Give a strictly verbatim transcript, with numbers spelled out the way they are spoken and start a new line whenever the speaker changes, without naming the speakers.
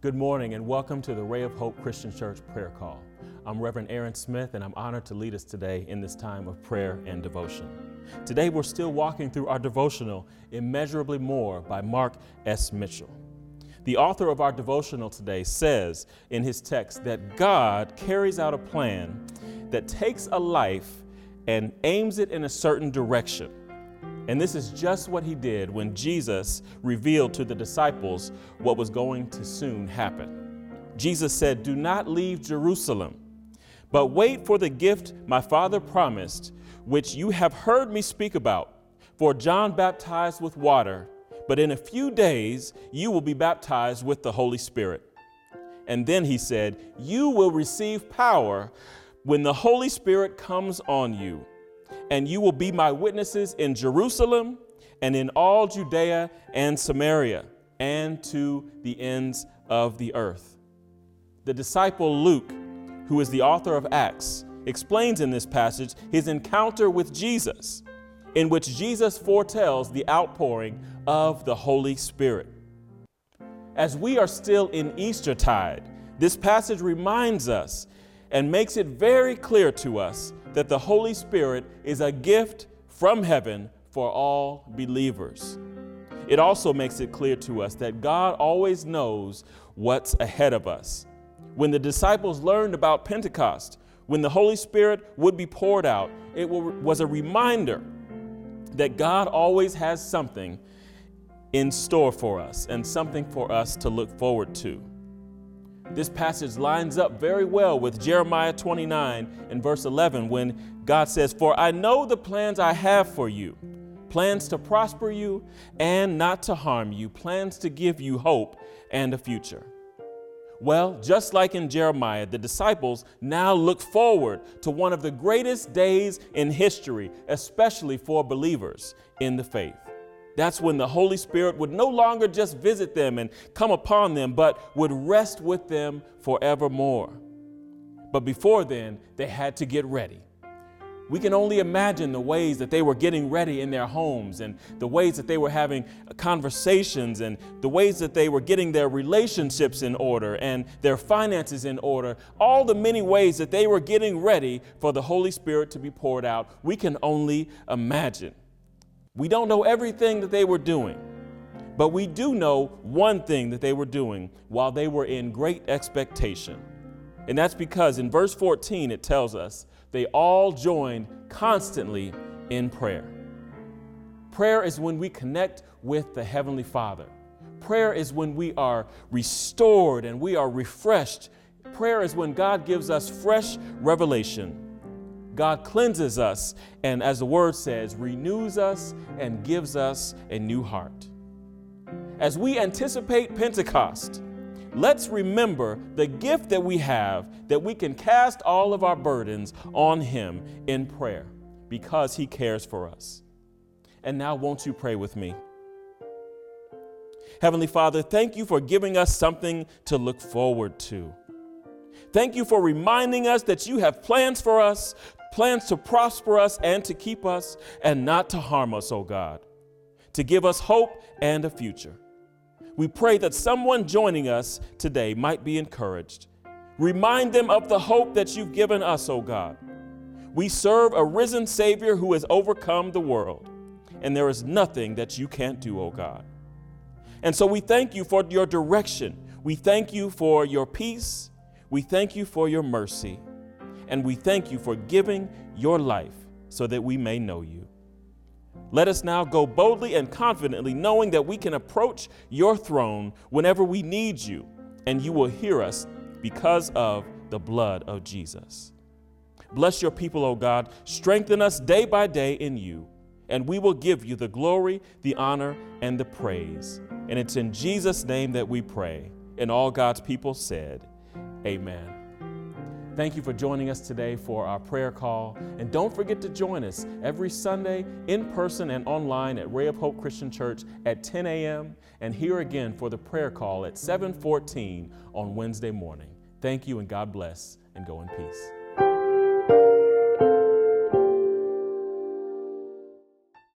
Good morning and welcome to the Ray of Hope Christian Church prayer call. I'm Reverend Aaron Smith and I'm honored to lead us today in this time of prayer and devotion. Today we're still walking through our devotional, Immeasurably More by Mark S. Mitchell. The author of our devotional today says in his text that God carries out a plan that takes a life and aims it in a certain direction. And this is just what he did when Jesus revealed to the disciples what was going to soon happen. Jesus said, "Do not leave Jerusalem, but wait for the gift my Father promised, which you have heard me speak about. For John baptized with water, but in a few days you will be baptized with the Holy Spirit." And then he said, "You will receive power when the Holy Spirit comes on you. And you will be my witnesses in Jerusalem and in all Judea and Samaria and to the ends of the earth." The disciple Luke, who is the author of Acts, explains in this passage his encounter with Jesus, in which Jesus foretells the outpouring of the Holy Spirit. As we are still in Eastertide, this passage reminds us and makes it very clear to us that the Holy Spirit is a gift from heaven for all believers. It also makes it clear to us that God always knows what's ahead of us. When the disciples learned about Pentecost, when the Holy Spirit would be poured out, it was a reminder that God always has something in store for us and something for us to look forward to. This passage lines up very well with Jeremiah twenty-nine and verse eleven when God says, "For I know the plans I have for you, plans to prosper you and not to harm you, plans to give you hope and a future." Well, just like in Jeremiah, the disciples now look forward to one of the greatest days in history, especially for believers in the faith. That's when the Holy Spirit would no longer just visit them and come upon them, but would rest with them forevermore. But before then, they had to get ready. We can only imagine the ways that they were getting ready in their homes and the ways that they were having conversations and the ways that they were getting their relationships in order and their finances in order. All the many ways that they were getting ready for the Holy Spirit to be poured out, we can only imagine. We don't know everything that they were doing, but we do know one thing that they were doing while they were in great expectation. And that's because in verse fourteen, it tells us they all joined constantly in prayer. Prayer is when we connect with the Heavenly Father. Prayer is when we are restored and we are refreshed. Prayer is when God gives us fresh revelation. God cleanses us and, as the word says, renews us and gives us a new heart. As we anticipate Pentecost, let's remember the gift that we have, that we can cast all of our burdens on Him in prayer because He cares for us. And now won't you pray with me? Heavenly Father, thank you for giving us something to look forward to. Thank you for reminding us that you have plans for us, plans to prosper us and to keep us and not to harm us, oh God, to give us hope and a future. We pray that someone joining us today might be encouraged. Remind them of the hope that you've given us, oh God. We serve a risen Savior who has overcome the world, and there is nothing that you can't do, oh God. And so we thank you for your direction. We thank you for your peace. We thank you for your mercy. And we thank you for giving your life so that we may know you. Let us now go boldly and confidently, knowing that we can approach your throne whenever we need you, and you will hear us because of the blood of Jesus. Bless your people, O God. Strengthen us day by day in you, and we will give you the glory, the honor, and the praise. And it's in Jesus' name that we pray. And all God's people said, amen. Thank you for joining us today for our prayer call. And don't forget to join us every Sunday in person and online at Ray of Hope Christian Church at ten a.m. and here again for the prayer call at seven fourteen on Wednesday morning. Thank you and God bless, and go in peace.